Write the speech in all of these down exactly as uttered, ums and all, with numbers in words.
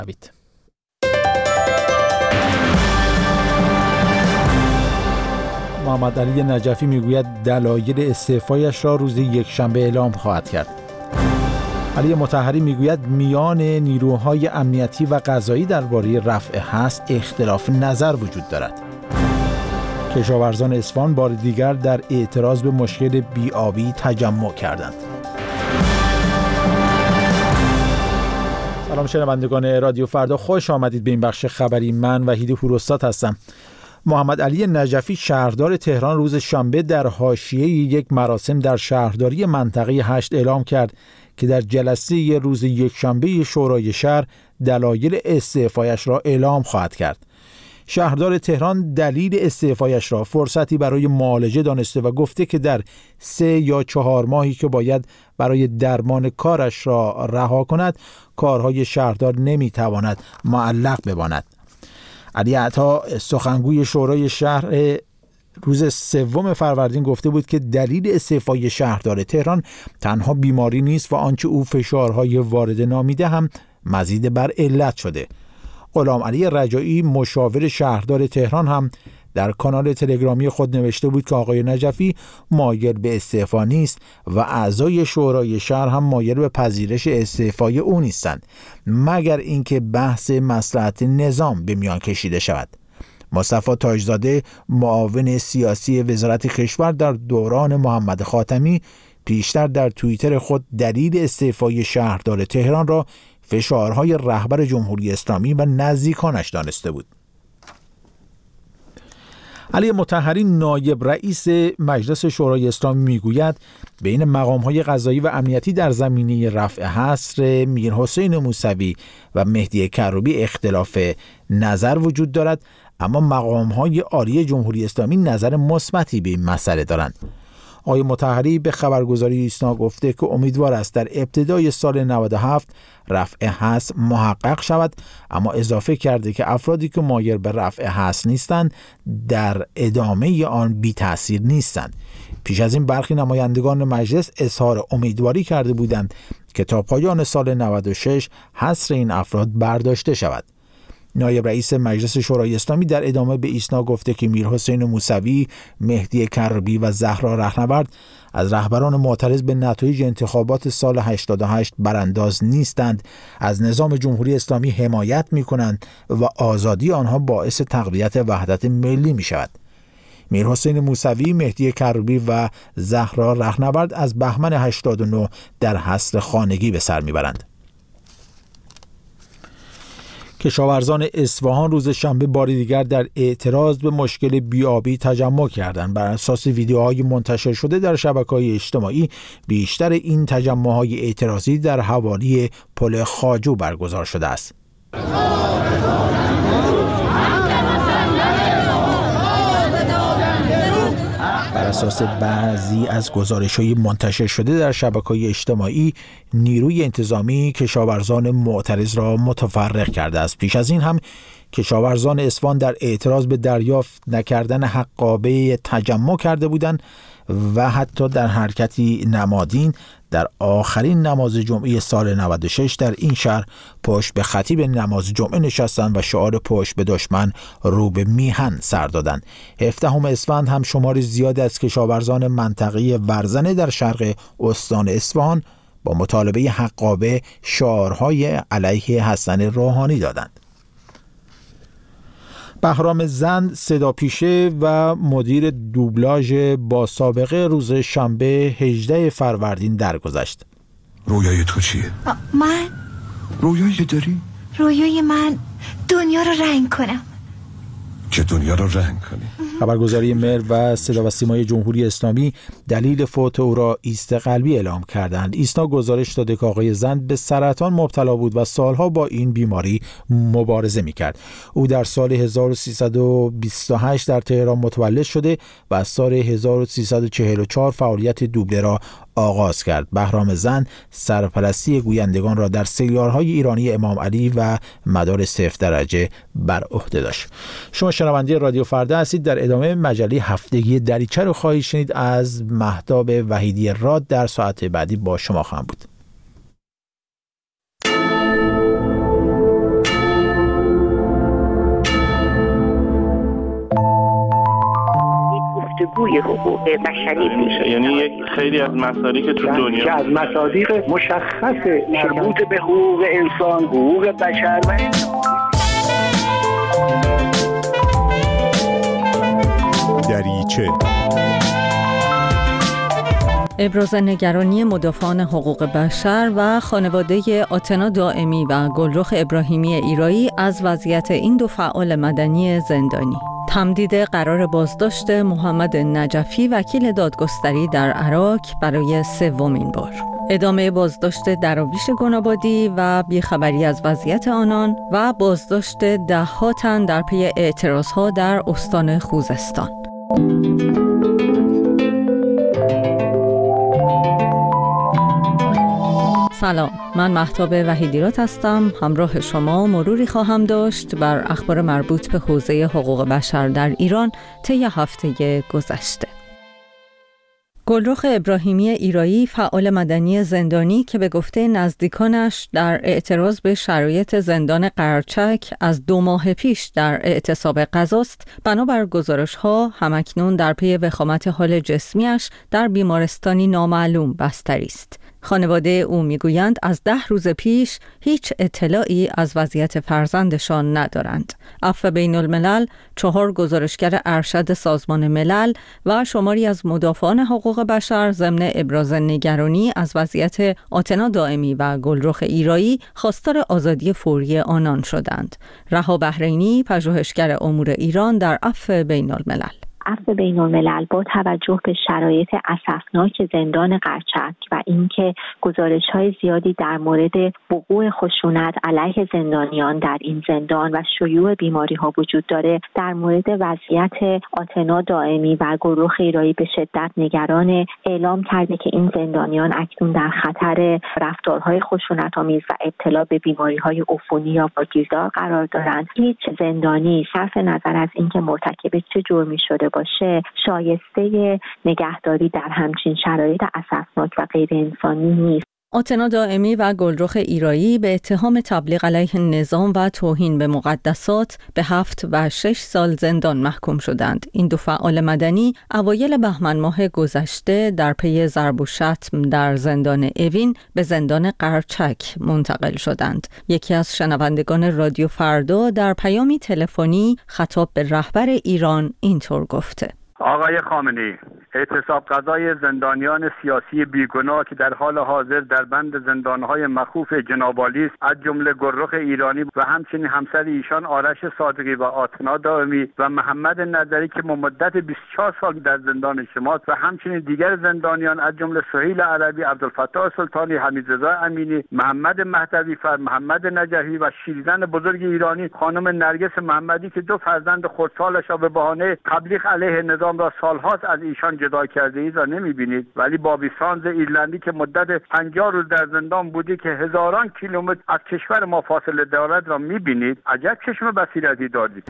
بشنوید. محمد علی نجفی میگوید دلایل استعفایش را روز یکشنبه اعلام خواهد کرد. علی مطهری میگوید میان نیروهای امنیتی و قضایی درباره رفع حصر اختلاف نظر وجود دارد. کشاورزان اصفهان بار دیگر در اعتراض به مشکل بی‌آبی تجمع کردند. سلام شنوندگان رادیو فردا، خوش آمدید به این بخش خبری. من وحید پوراستاد هستم. محمد علی نجفی شهردار تهران روز شنبه در حاشیه یک مراسم در شهرداری منطقه هشت اعلام کرد که در جلسه روز یکشنبه شورای شهر دلایل استعفایش را اعلام خواهد کرد. شهردار تهران دلیل استعفایش را فرصتی برای معالجه دانسته و گفته که در سه یا چهار ماهی که باید برای درمان کارش را رها کند، کارهای شهردار نمیتواند معلق بماند. علی عطا سخنگوی شورای شهر روز سوم فروردین گفته بود که دلیل استعفای شهردار تهران تنها بیماری نیست و آنچه او فشارهای وارد نامیده هم مزید بر علت شده. غلام علی رجایی مشاور شهردار تهران هم در کانال تلگرامی خود نوشته بود که آقای نجفی مایل به استعفا نیست و اعضای شورای شهر هم مایل به پذیرش استعفای او نیستند، مگر اینکه بحث مصلحت نظام به میان کشیده شود. مصطفی تاجزاده معاون سیاسی وزارت کشور در دوران محمد خاتمی پیشتر در توییتر خود دلیل استعفای شهردار تهران را فشارهای رهبر جمهوری اسلامی و نزدیکانش دانسته بود. علی مطهری نایب رئیس مجلس شورای اسلامی میگوید بین مقام‌های قضایی و امنیتی در زمینه رفع حصر میرحسین موسوی و مهدی کروبی اختلاف نظر وجود دارد، اما مقام‌های عالی جمهوری اسلامی نظر مثبتی به این مسئله دارند. آقای مطهری به خبرگزاری ایسنا گفته که امیدوار است در ابتدای سال نود و هفت رفع حصر محقق شود، اما اضافه کرده که افرادی که مایل به رفع حصر نیستند در ادامه آن بی تأثیر نیستند. پیش از این برخی نمایندگان مجلس اظهار امیدواری کرده بودند که تا پایان سال نود و شش حصر این افراد برداشته شود. نایب رئیس مجلس شورای اسلامی در ادامه به ایسنا گفته که میرحسین موسوی، مهدی کروبی و زهرا رهنورد از رهبران معترض به نتایج انتخابات سال هشتاد و هشت برانداز نیستند، از نظام جمهوری اسلامی حمایت می کنند و آزادی آنها باعث تقویت وحدت ملی می شود. میرحسین موسوی، مهدی کروبی و زهرا رهنورد از بهمن هشتاد و نه در حصر خانگی به سر می برند. کشاورزان اصفهان روز شنبه بار دیگر در اعتراض به مشکل بی‌آبی تجمع کردند. بر اساس ویدیوهای منتشر شده در شبکه‌های اجتماعی، بیشتر این تجمع‌های اعتراضی در حوالی پل خواجو برگزار شده است. بر اساس بعضی از گزارش‌های منتشر شده در شبکه‌های اجتماعی، نیروی انتظامی کشاورزان معترض را متفرق کرده است. پیش از این هم کشاورزان اصفهان در اعتراض به دریافت نکردن حقابه تجمع کرده بودند و حتی در حرکتی نمادین در آخرین نماز جمعه سال نود و شش در این شهر پشت به خطیب نماز جمعه نشستند و شعار پشت به دشمن رو به میهن سر دادند. هفدهم اسفند هم شمار زیاد از کشاورزان منطقه ورزنه در شرق استان اصفهان با مطالبه حقابه شعارهای علیه حسن روحانی دادند. بهرام زند صداپیشه و مدیر دوبلاژ با سابقه روز شنبه هجدهم فروردین درگذشت. رویای تو چیه؟ من رویایی داری؟ رویای من دنیا رو رنگ کنم. که دنیا رو رنگ کنی؟ خبرگزاری مهر و صدا و سیمای جمهوری اسلامی دلیل فوت او را ایست قلبی اعلام کردند. ایسنا گزارش داده که آقای زند به سرطان مبتلا بود و سالها با این بیماری مبارزه میکرد. او در سال هزار و سیصد و بیست و هشت در تهران متولد شده و از سال هزار و سیصد و چهل و چهار فعالیت دوبله را آغاز کرد. بهرام زند سرپرستی گویندگان را در سریال‌های ایرانی امام علی و مدار صفر درجه بر عهده داشت. شما شنونده رادیو فردا هستید. در ادامه مجله هفتگی دریچه رو خواهید شنید. از مهتاب وحیدی راد در ساعت بعدی با شما خواهم بود. توی حقوق بشری میشه. یعنی یک خیلی از مصادیق که تو دنیا که از مصادیق مشخص مربوط به حقوق انسان، حقوق بشر و دریچه ابراز نگرانی مدافعان حقوق بشر و خانواده آتنا دائمی و گلرخ ابراهیمی ایرایی از وضعیت این دو فعال مدنی زندانی. تمدید قرار بازداشت محمد نجفی وکیل دادگستری در عراق برای سومین بار. ادامه بازداشت دراویش گنابادی و بیخبری از وضعیت آنان و بازداشت ده ها تن در پی اعتراضها در استان خوزستان. سلام، من مهتاب وحیدیرات هستم. همراه شما مروری خواهم داشت بر اخبار مربوط به حوزه حقوق بشر در ایران طی هفته گذشته. گلرخ ابراهیمی ایرایی فعال مدنی زندانی که به گفته نزدیکانش در اعتراض به شرایط زندان قرچک از دو ماه پیش در اعتصاب غذاست، بنابر گزارش‌ها همکنون در پی وخامت حال جسمیش در بیمارستانی نامعلوم بستری است. خانواده او میگویند از ده روز پیش هیچ اطلاعی از وضعیت فرزندشان ندارند. عفو بین الملل، چهار گزارشگر ارشد سازمان ملل و شماری از مدافعان حقوق بشر ضمن ابراز نگرانی از وضعیت آتنا دائمی و گلرخ ایرایی خواستار آزادی فوری آنان شدند. رها بحرینی، پژوهشگر امور ایران در عفو بین الملل: عفو بین الملل با توجه به شرایط اسفناک زندان قرچک و اینکه گزارش‌های زیادی در مورد وقوع خشونت علیه زندانیان در این زندان و شیوع بیماری‌ها وجود داره، در مورد وضعیت آتنا دائمی و گلرخ ایرایی به شدت نگران، اعلام کرده که این زندانیان اکنون در خطر رفتارهای خشونت‌آمیز و ابتلا به بیماری‌های عفونی یا واگیردار قرار دارند. هیچ زندانی صرف نظر از اینکه مرتکب چه جرمی شده باشه شایسته نگهداری در همچین شرایط اسفناک و غیر انسانی نیست. آتنا دائمی و گلرخ ایرایی به اتهام تبلیغ علیه نظام و توهین به مقدسات به هفت و شش سال زندان محکوم شدند. این دو فعال مدنی اوایل بهمن ماه گذشته در پی ضرب و شتم در زندان اوین به زندان قرچک منتقل شدند. یکی از شنوندگان رادیو فردا در پیامی تلفنی خطاب به رهبر ایران اینطور گفته: آقای خامنه‌ای، اعتصاب قضای زندانیان سیاسی بیگناه که در حال حاضر در بند زندانهای مخوف جنابعالی است، از جمله گلرخ ایرانی و همچنین همسر ایشان آرش صادقی و آتنا دائمی و محمد نظری که مدت بیست و چهار سال در زندان شماست و همچنین دیگر زندانیان از جمله سهیل عربی، عبدالفتاح سلطانی، حمیدرضا امینی، محمد مهدوی فر، محمد نجفی و شیرزن بزرگ ایرانی خانم نرگس محمدی که دو فرزند خردسالش را به بهانه تبلیغ علیه نظام را سالهاست از ایشان جدا کرده اید را نمی‌بینید، ولی بابی سانز ایرلندی که مدت پنجاه روز در زندان بودی که هزاران کیلومتر از کشور ما فاصله دارد را می‌بینید. عجب چشم بصیرتی دارید.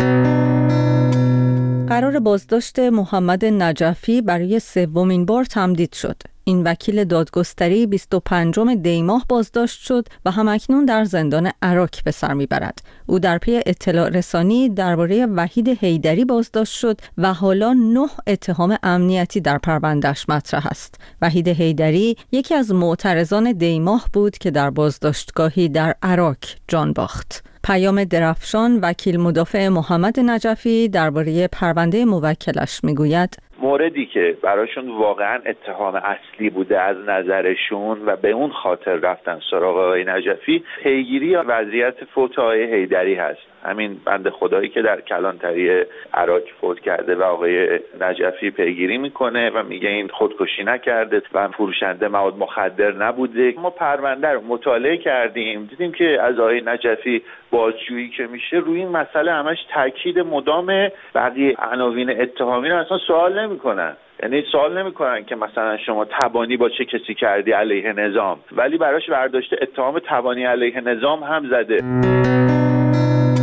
قرار بازداشت محمد نجفی برای سومین بار تمدید شد. این وکیل دادگستری بیست و پنجم دی ماه بازداشت شد و همکنون در زندان عراق به سر میبرد. او در پی اطلاع رسانی درباره وحید حیدری بازداشت شد و حالا نه اتهام امنیتی در پروندهش مطرح است. وحید حیدری یکی از معترضان دی ماه بود که در بازداشتگاهی در عراق جان باخت. پیام درفشان، وکیل مدافع محمد نجفی، درباره پرونده موکلش میگوید: موردی که براشون واقعا اتهام اصلی بوده از نظرشون و به اون خاطر رفتن سراغ آقای نجفی، پیگیری وضعیت فوت آقای حیدری هست. همین بنده خدایی که در کلانتری عراق فوت کرده و آقای نجفی پیگیری میکنه و میگه این خودکشی نکرده و فروشنده مواد مخدر نبوده. ما پرونده رو مطالعه کردیم، دیدیم که از آقای نجفی بازجویی که میشه روی این مسئله همش تاکید مدام، بقیه عناوین اتهامی رو اصلا سوال نمیکنن. یعنی سوال نمیکنن که مثلا شما تبانی با چه کسی کردی علیه نظام، ولی براش برداشته اتهام تبانی علیه نظام هم زده.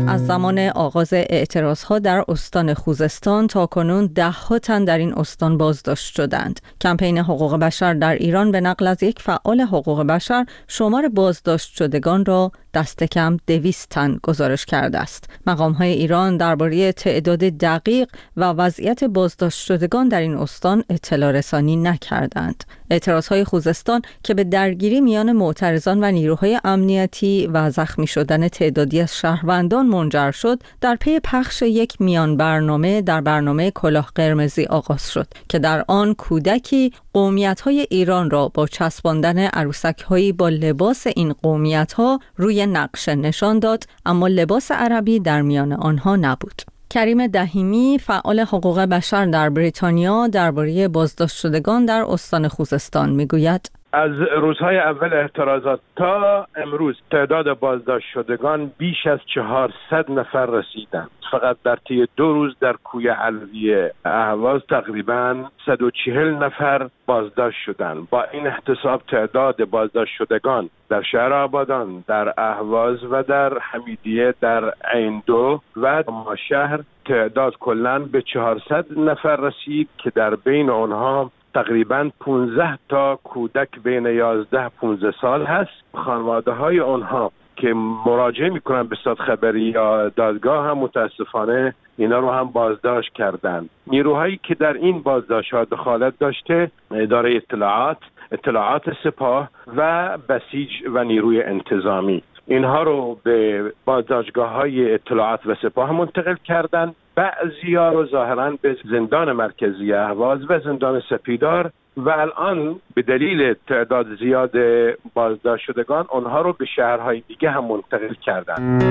از زمان آغاز اعتراضها در استان خوزستان تا کنون ده ها تن در این استان بازداشت شدند. کمپین حقوق بشر در ایران به نقل از یک فعال حقوق بشر شمار بازداشت شدگان را دست کم دویست تن گزارش کرده است. مقام‌های ایران درباره تعداد دقیق و وضعیت بازداشت شدگان در این استان اطلاع رسانی نکردند. اعتراضهای خوزستان که به درگیری میان معترضان و نیروهای امنیتی و زخمی شدن تعدادی از شهروندان منجر شد، در پی پخش یک میان برنامه در برنامه کلاه قرمزی آغاز شد که در آن کودکی قومیت‌های ایران را با چسباندن عروسک‌هایی با لباس این قومیت‌ها روی نقشه نشان داد، اما لباس عربی در میان آنها نبود. کریم دهیمی، فعال حقوق بشر در بریتانیا، درباره بازداشت شدگان در استان خوزستان میگوید: از روزهای اول اعتراضات تا امروز تعداد بازداشت شدگان بیش از چهارصد نفر رسیدند. فقط در طی دو روز در کوی علوی اهواز تقریباً صد و چهل نفر بازداشت شدند. با این احتساب تعداد بازداشت شدگان در شهر آبادان، در اهواز و در حمیدیه، در عین دو و ماشهر تعداد کلاً به چهارصد نفر رسید که در بین آنها تقریباً پانزده تا کودک بین یازده پانزده سال هست. خانواده های آنها که مراجعه میکنن به دادخبری یا دادگاه هم متاسفانه اینا رو هم بازداشت کردند. نیروهایی که در این بازداشت ها دخالت داشته اداره اطلاعات، اطلاعات سپاه و بسیج و نیروی انتظامی، اینها رو به بازداشتگاه های اطلاعات و سپاه منتقل کردند. بعضی‌ها رو ظاهراً به زندان مرکزی اهواز و زندان سپیدار و الان به دلیل تعداد زیاد بازداشت شدگان آنها رو به شهرهای دیگه هم منتقل کردند.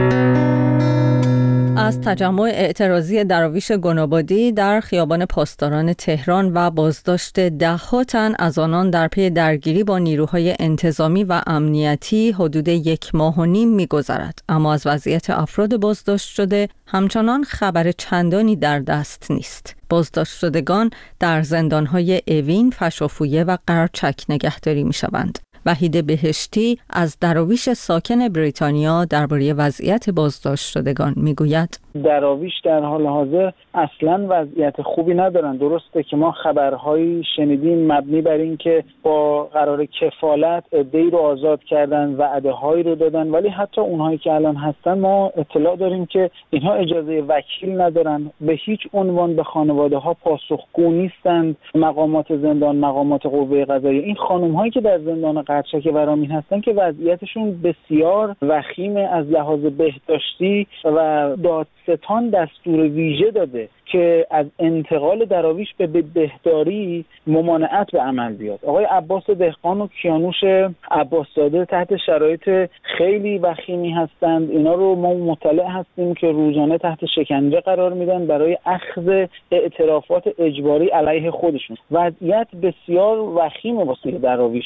از تجمع اعتراضی دراویش گنابادی در خیابان پاسداران تهران و بازداشت ده ها تن از آنان در پی درگیری با نیروهای انتظامی و امنیتی حدود یک ماه و نیم می‌گذرد، اما از وضعیت افراد بازداشت شده همچنان خبر چندانی در دست نیست. بازداشت شدگان در زندان‌های اوین، فشافویه و قرچک نگهداری می‌شوند. وحید بهشتی از دراویش ساکن بریتانیا درباره وضعیت بازداشت شدگان میگوید: دراویش در حال حاضر اصلا وضعیت خوبی ندارن. درسته که ما خبرهایی شنیدیم مبنی بر این که با قرار کفالت عده‌ای رو آزاد کردن، وعده‌هایی رو دادن، ولی حتی اونهایی که الان هستن ما اطلاع داریم که اینها اجازه وکیل ندارن، به هیچ عنوان به خانواده‌ها پاسخگو نیستند. مقامات زندان، مقامات قوه قضاییه، این خانم‌هایی که در زندان قرچک ورامین هستن که وضعیتشون بسیار وخیمه، از لحاظ بهداشتی و دادستان دستور ویژه داده که از انتقال دراویش به بهداری ممانعت به عمل بیاد. آقای عباس دهقان و کیانوش عباسزاده تحت شرایط خیلی وخیمی هستند. اینا رو ما مطلع هستیم که روزانه تحت شکنجه قرار میدن برای اخذ اعترافات اجباری علیه خودشون. وضعیت بسیار وخیمه واسه دراویش.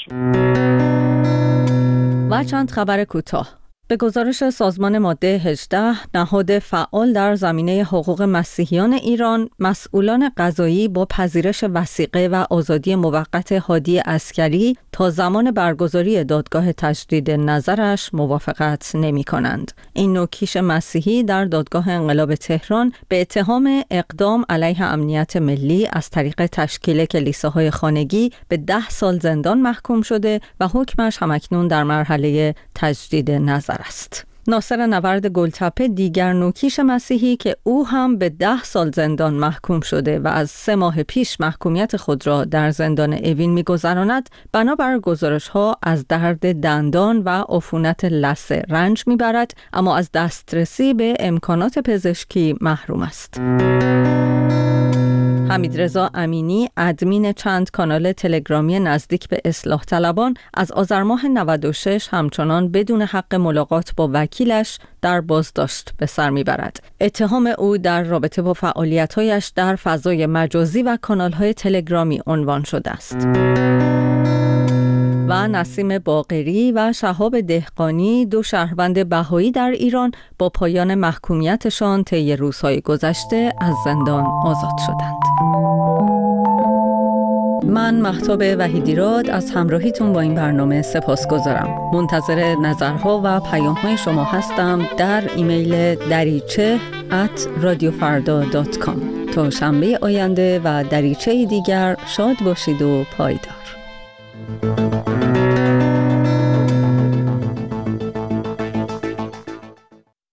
و چند خبر کوتاه. به گزارش سازمان ماده هجده، نهاد فعال در زمینه حقوق مسیحیان ایران، مسئولان قضایی با پذیرش وثیقه و آزادی موقت هادی عسکری تا زمان برگزاری دادگاه تجدید نظرش موافقت نمی کنند. این نوع کیش مسیحی در دادگاه انقلاب تهران به اتهام اقدام علیه امنیت ملی از طریق تشکیل کلیساهای خانگی به ده سال زندان محکوم شده و حکمش همکنون در مرحله تجدید نظر است. ناصر نورد گلتپه دیگر نوکیش مسیحی که او هم به ده سال زندان محکوم شده و از سه ماه پیش محکومیت خود را در زندان اوین می‌گذراند، بنابر گزارش‌ها از درد دندان و عفونت لثه رنج می‌برد، اما از دسترسی به امکانات پزشکی محروم است. حمیدرضا امینی، ادمین چند کانال تلگرامی نزدیک به اصلاح طلبان، از آذر ماه نود و شش همچنان بدون حق ملاقات با وکیلش در بازداشت به سر میبرد. اتهام او در رابطه با فعالیت‌هایش در فضای مجازی و کانال‌های تلگرامی عنوان شده است. و نسیم باقری و شهاب دهقانی، دو شهروند بهایی در ایران، با پایان محکومیتشان طی روزهای گذشته از زندان آزاد شدند. من مهتاب وحیدیراد از همراهیتون با این برنامه سپاسگزارم. منتظر نظرها و پیام‌های شما هستم در ایمیل دریچه ات رادیو فردا دات کام. تا شنبه آینده و دریچه دیگر شاد باشید و پایدار.